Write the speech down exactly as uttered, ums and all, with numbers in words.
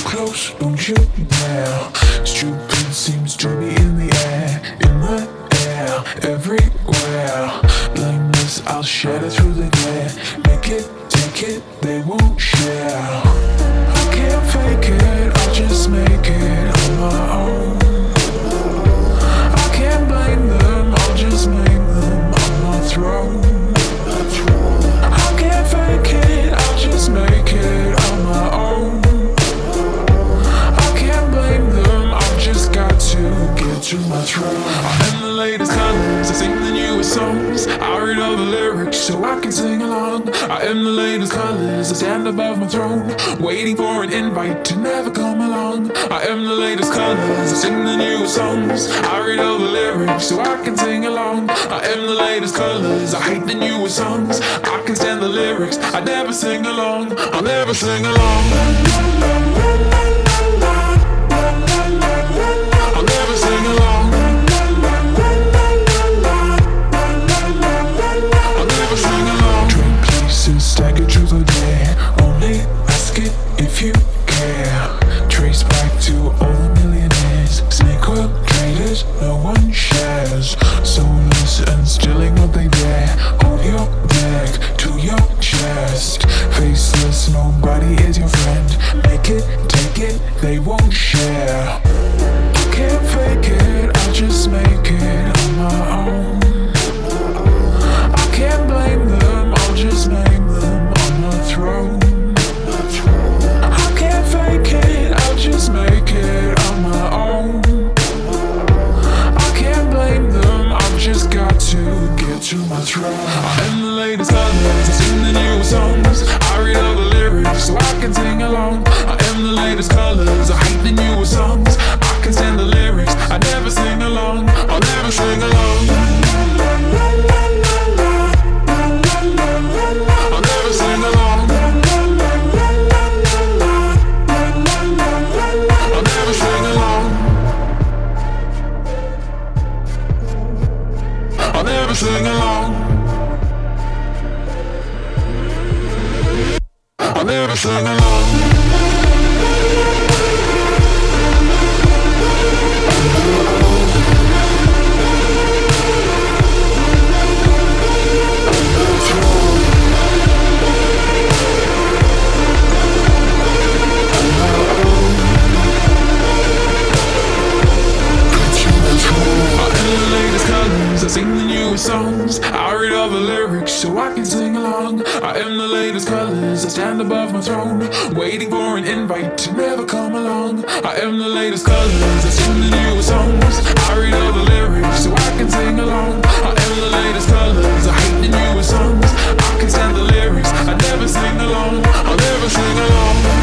close, don't you dare. Stupid seems to be in the air, in the air, everywhere. Blameless, I'll shatter through the glare. Make it, take it, they won't share. I can't fake it, I'll just make it on my own. I can't blame them, I'll just make them on my throne. I can't fake it, I'll just make it on my own. I can't blame them, I've just got to get to my throne. I am the latest colors, I sing the newest songs. I read all the lyrics so I can sing along. I am the latest colors, I stand above my throne, waiting for an invite to never come along. I am the latest colors, I sing the newest songs. I read all the lyrics so I can sing along. I am the latest colors, I hate the newest songs. I can stand the lyrics, I never sing along. I'll never sing along. I'll never sing along. I'll never sing along. Dream places, stagger through the day. Only ask it if you care. Trace back to all the millionaires. Snake oil traders, no one shares. Soulless and stealing what they dare. Hold your neck to your chest. Faceless, nobody is your friend. Make it, take it, they won't share. I can't fake it, I'll just make it on my own. I can't blame them, I'll just make them on my throne. I can't fake it, I'll just make it on my own. I can't blame them, I've just got to get to my throne. I am the latest colors, I sing the newest songs. I read all the lyrics so I can sing along. I am the latest colors, I hate the newest songs. I can stand the lyrics, I never sing along. I'll never sing along. I'll never sing along. I'll never sing along. I'll never sing along. I'll never sing along. I sing the newest songs. I read all the lyrics so I can sing along. I am the latest colors, I stand above my throne, waiting for an invite to never come along. I am the latest colors, I sing the newest songs. I read all the lyrics so I can sing along. I am the latest colors, I hate the newest songs. I can stand the lyrics, I never sing along. I'll never sing along.